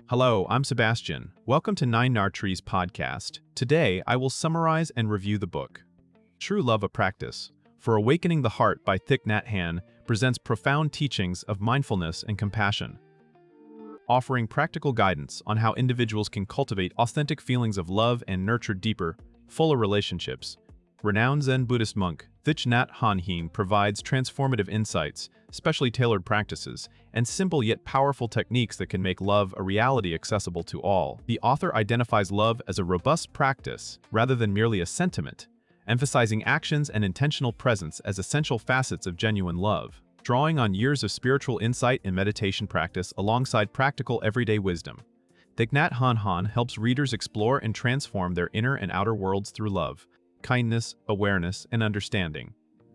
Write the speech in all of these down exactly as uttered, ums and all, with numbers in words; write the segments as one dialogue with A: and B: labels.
A: Hello, I'm Sebastian. Welcome to Nine Nartrees podcast. Today, I will summarize and review the book. True Love a Practice for Awakening the Heart by Thich Nhat Hanh presents profound teachings of mindfulness and compassion, offering practical guidance on how individuals can cultivate authentic feelings of love and nurture deeper, fuller relationships. Renowned Zen Buddhist monk Thich Nhat Hanh provides transformative insights, specially tailored practices, and simple yet powerful techniques that can make love a reality accessible to all. The author identifies love as a robust practice rather than merely a sentiment, emphasizing actions and intentional presence as essential facets of genuine love, drawing on years of spiritual insight and meditation practice alongside practical everyday wisdom. Thich Nhat Hanh helps readers explore and transform their inner and outer worlds through love, kindness, awareness, and understanding.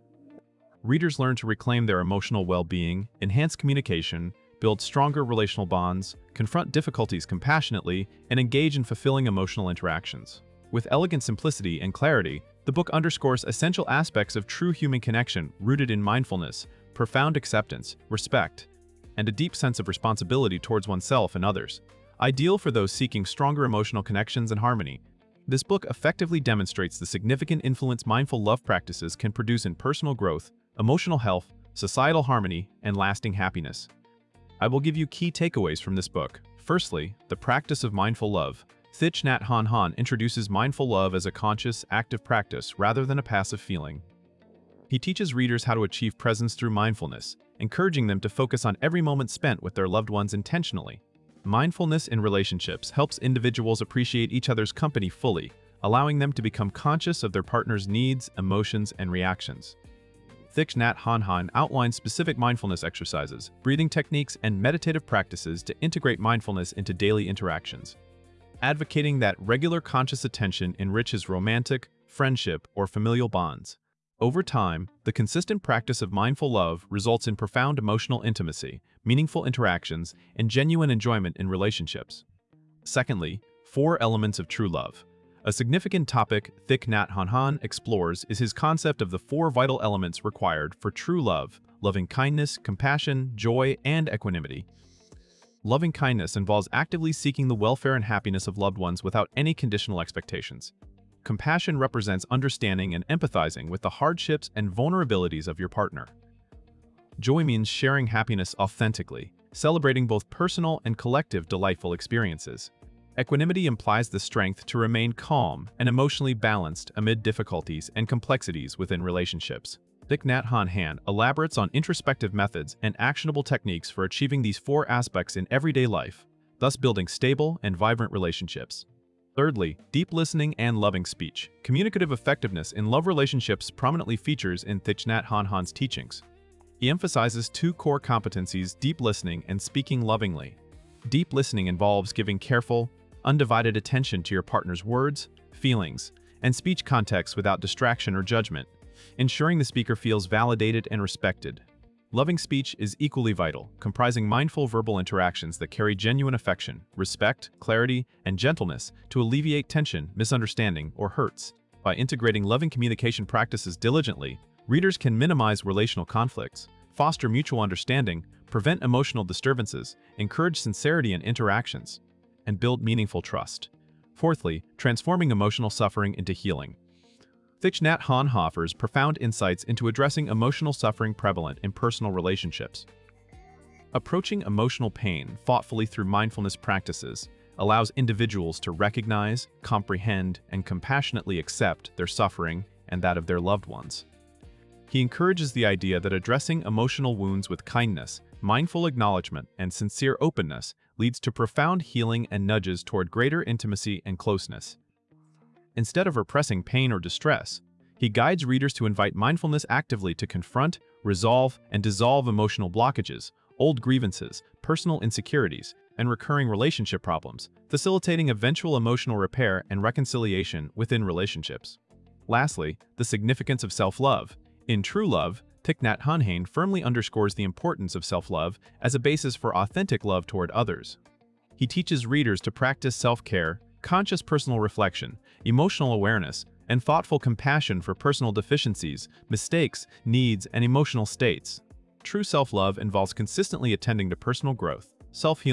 A: Readers learn to reclaim their emotional well-being, enhance communication, build stronger relational bonds, confront difficulties compassionately, and engage in fulfilling emotional interactions. With elegant simplicity and clarity, the book underscores essential aspects of true human connection rooted in mindfulness, profound acceptance, respect, and a deep sense of responsibility towards oneself and others. Ideal for those seeking stronger emotional connections and harmony, this book effectively demonstrates the significant influence mindful love practices can produce in personal growth, emotional health, societal harmony, and lasting happiness. I will give you key takeaways from this book. Firstly, the practice of mindful love. Thich Nhat Hanh introduces mindful love as a conscious, active practice rather than a passive feeling. He teaches readers how to achieve presence through mindfulness, encouraging them to focus on every moment spent with their loved ones intentionally. Mindfulness in relationships helps individuals appreciate each other's company fully, allowing them to become conscious of their partner's needs, emotions, and reactions. Thich Nhat Hanh outlines specific mindfulness exercises, breathing techniques, and meditative practices to integrate mindfulness into daily interactions, advocating that regular conscious attention enriches romantic, friendship, or familial bonds. Over time, the consistent practice of mindful love results in profound emotional intimacy, meaningful interactions, and genuine enjoyment in relationships. Secondly, four elements of true love. A significant topic Thich Nhat Hanh explores is his concept of the four vital elements required for true love: loving kindness, compassion, joy, and equanimity. Loving kindness involves actively seeking the welfare and happiness of loved ones without any conditional expectations. Compassion represents understanding and empathizing with the hardships and vulnerabilities of your partner. Joy means sharing happiness authentically, celebrating both personal and collective delightful experiences. Equanimity implies the strength to remain calm and emotionally balanced amid difficulties and complexities within relationships. Thich Nhat Hanh elaborates on introspective methods and actionable techniques for achieving these four aspects in everyday life, thus building stable and vibrant relationships. Thirdly, deep listening and loving speech. Communicative effectiveness in love relationships prominently features in Thich Nhat Hanh's teachings. He emphasizes two core competencies: deep listening and speaking lovingly. Deep listening involves giving careful, undivided attention to your partner's words, feelings, and speech context without distraction or judgment, ensuring the speaker feels validated and respected. Loving speech is equally vital, comprising mindful verbal interactions that carry genuine affection, respect, clarity, and gentleness to alleviate tension, misunderstanding, or hurts. By integrating loving communication practices diligently, readers can minimize relational conflicts, foster mutual understanding, prevent emotional disturbances, encourage sincerity in interactions, and build meaningful trust. Fourthly, transforming emotional suffering into healing. Thich Nhat Hanh offers profound insights into addressing emotional suffering prevalent in personal relationships. Approaching emotional pain thoughtfully through mindfulness practices allows individuals to recognize, comprehend, and compassionately accept their suffering and that of their loved ones. He encourages the idea that addressing emotional wounds with kindness, mindful acknowledgement, and sincere openness leads to profound healing and nudges toward greater intimacy and closeness. Instead of repressing pain or distress, he guides readers to invite mindfulness actively to confront, resolve, and dissolve emotional blockages, old grievances, personal insecurities, and recurring relationship problems, facilitating eventual emotional repair and reconciliation within relationships. Lastly, the significance of self-love. In True Love, Thich Nhat Hanh firmly underscores the importance of self-love as a basis for authentic love toward others. He teaches readers to practice self-care, conscious personal reflection, emotional awareness, and thoughtful compassion for personal deficiencies, mistakes, needs, and emotional states. True self-love involves consistently attending to personal growth, self-healing,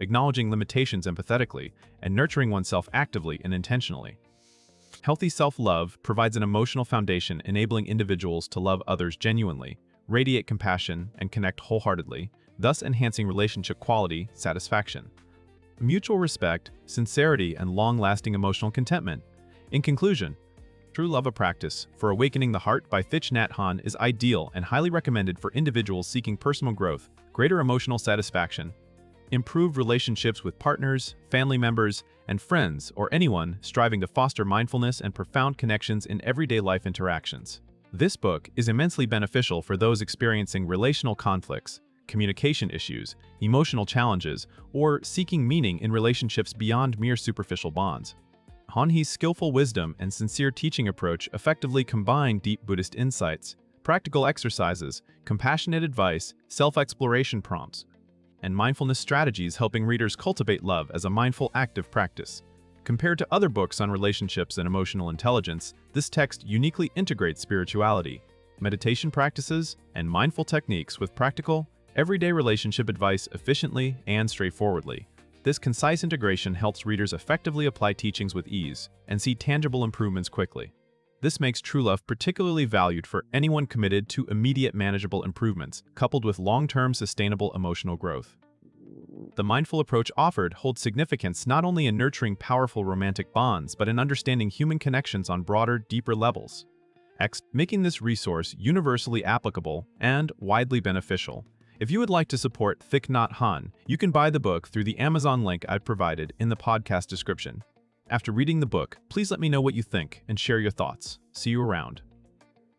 A: acknowledging limitations empathetically, and nurturing oneself actively and intentionally. Healthy self-love provides an emotional foundation enabling individuals to love others genuinely, radiate compassion, and connect wholeheartedly, thus enhancing relationship quality, satisfaction, mutual respect, sincerity, and long-lasting emotional contentment. In conclusion, True Love: A Practice for Awakening the Heart by Thich Nhat Hanh is ideal and highly recommended for individuals seeking personal growth, greater emotional satisfaction, improved relationships with partners, family members, and friends, or anyone striving to foster mindfulness and profound connections in everyday life interactions. This book is immensely beneficial for those experiencing relational conflicts, communication issues, emotional challenges, or seeking meaning in relationships beyond mere superficial bonds. Han He's skillful wisdom and sincere teaching approach effectively combine deep Buddhist insights, practical exercises, compassionate advice, self-exploration prompts, and mindfulness strategies, helping readers cultivate love as a mindful, active practice. Compared to other books on relationships and emotional intelligence, this text uniquely integrates spirituality, meditation practices, and mindful techniques with practical, everyday relationship advice efficiently and straightforwardly. This concise integration helps readers effectively apply teachings with ease and see tangible improvements quickly. This makes True Love particularly valued for anyone committed to immediate manageable improvements, coupled with long-term sustainable emotional growth. The mindful approach offered holds significance not only in nurturing powerful romantic bonds, but in understanding human connections on broader, deeper levels, X, making this resource universally applicable and widely beneficial. If you would like to support Thich Nhat Hanh, you can buy the book through the Amazon link I've provided in the podcast description. After reading the book, please let me know what you think and share your thoughts. See you around.